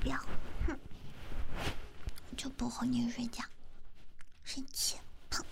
不要，哼，我就不哄你睡觉，生气，哼。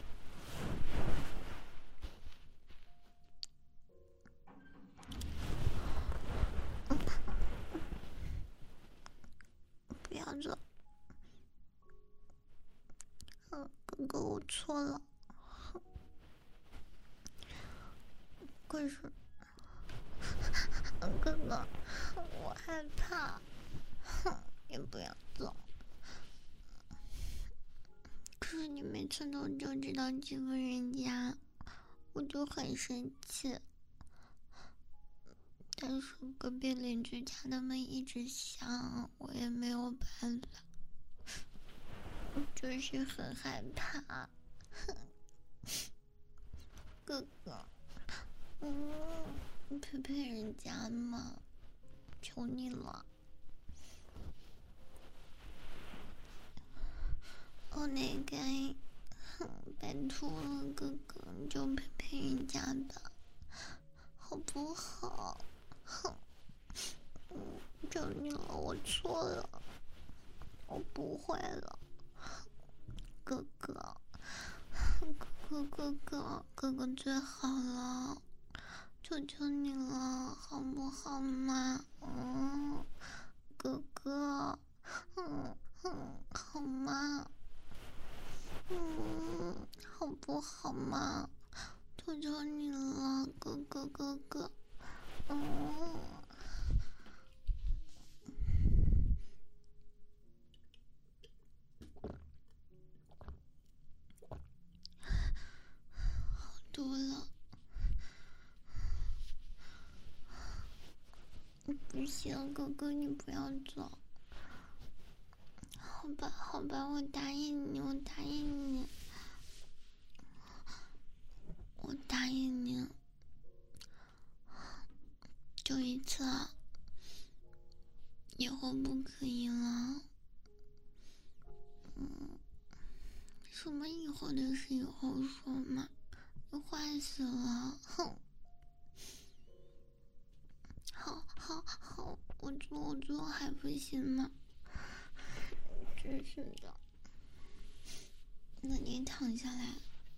不要走，哥哥，我错了。可是，哥哥，我害怕，也不要走。可是你每次都就知道欺负人家，我就很生气。但是隔壁邻居家他们一直想，我也没有办法，我就是很害怕。哥哥，你陪陪人家嘛，求你了。我那个，拜托了，哥哥，你就陪陪人家吧，好不好？求你了，我错了，我不会了，哥哥，哥哥最好了，求求你了，好不好嘛？哥哥，好吗？好不好嘛？求求你了，哥哥，好多了，不行，哥哥你不要走，好吧，我答应你，我答应你，就一次啊，以后不可以了。什么以后的事以后说嘛，你坏死了，哼！好，我做还不行吗？真是的，那你躺下来。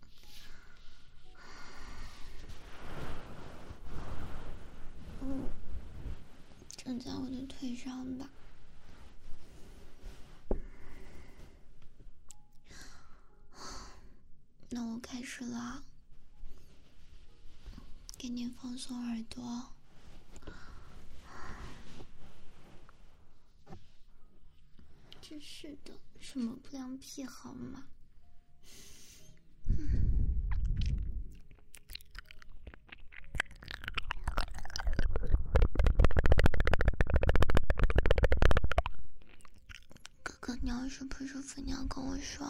枕在我的腿上吧。那我开始了，给你放松耳朵。真是的，什么不良癖好吗？哥哥，你要是不舒服，你要跟我说。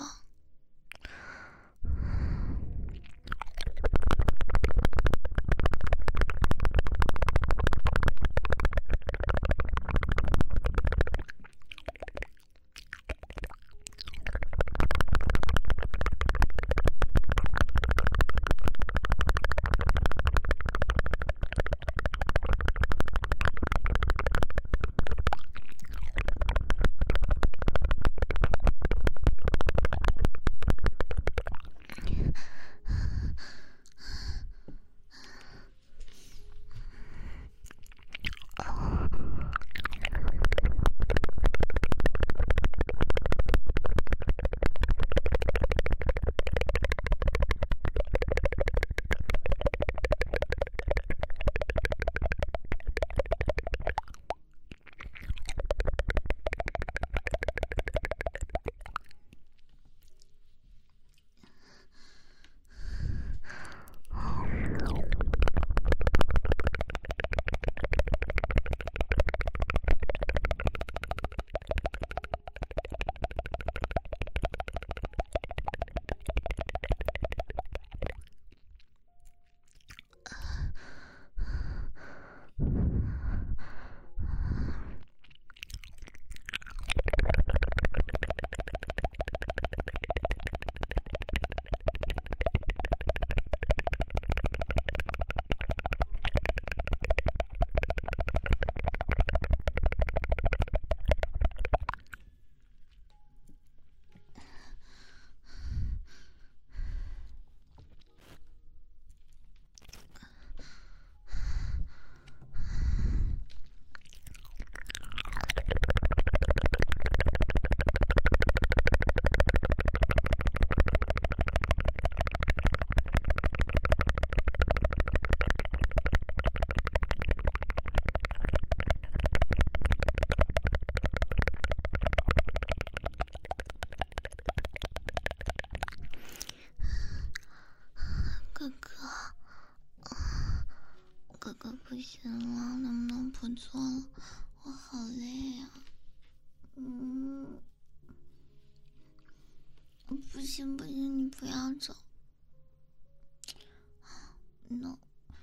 行不行，你不要走。No，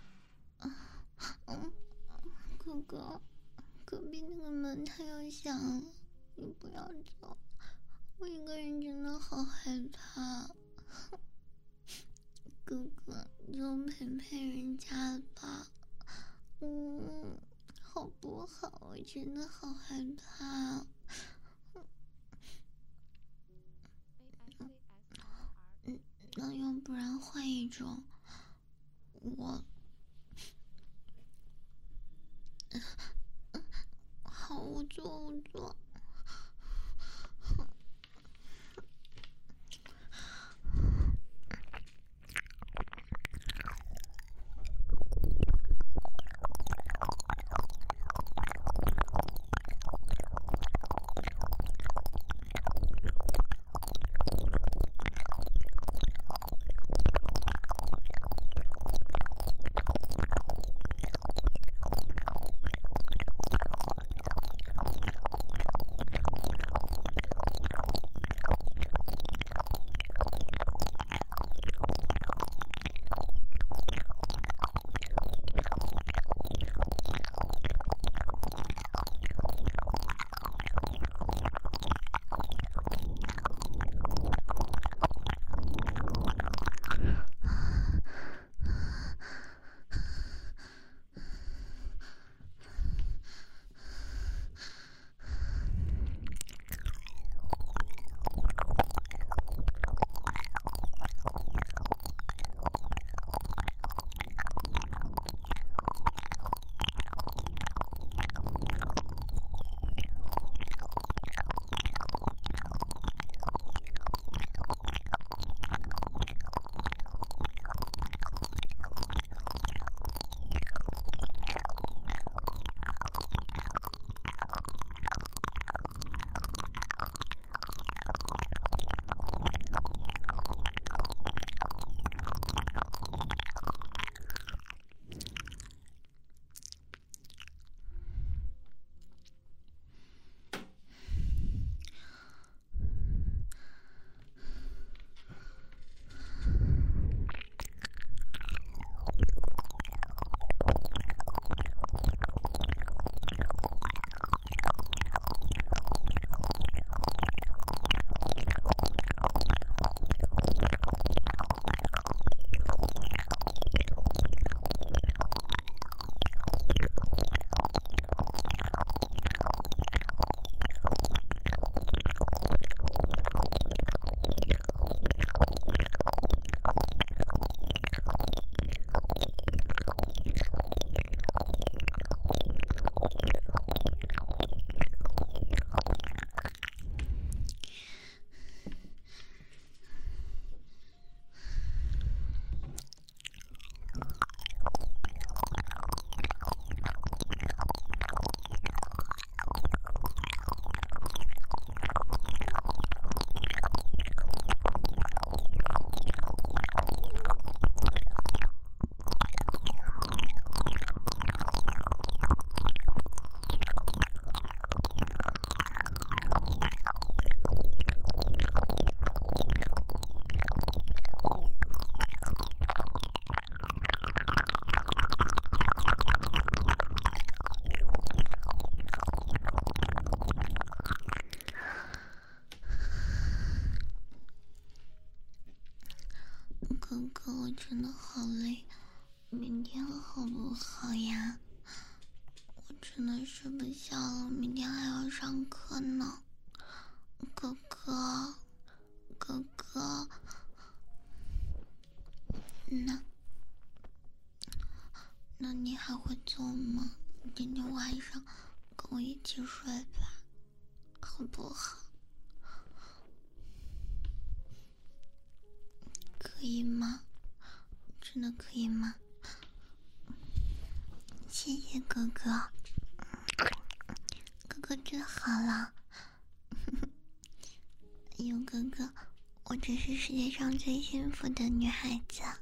哥哥，隔壁那个门它要响了，你不要走，我一个人真的好害怕。哥哥，你就陪人家吧。好不好？我真的好害怕。那要不然换一种，好，我做。哥哥，我真的好累，明天好不好呀？我真的睡不下了，明天还要上课呢。哥哥，哥哥，那你还会做吗？今天晚上跟我一起睡吧，好不好？可以吗？真的可以吗？谢谢哥哥，哥哥最好了。哎呦，哥哥，我真是世界上最幸福的女孩子。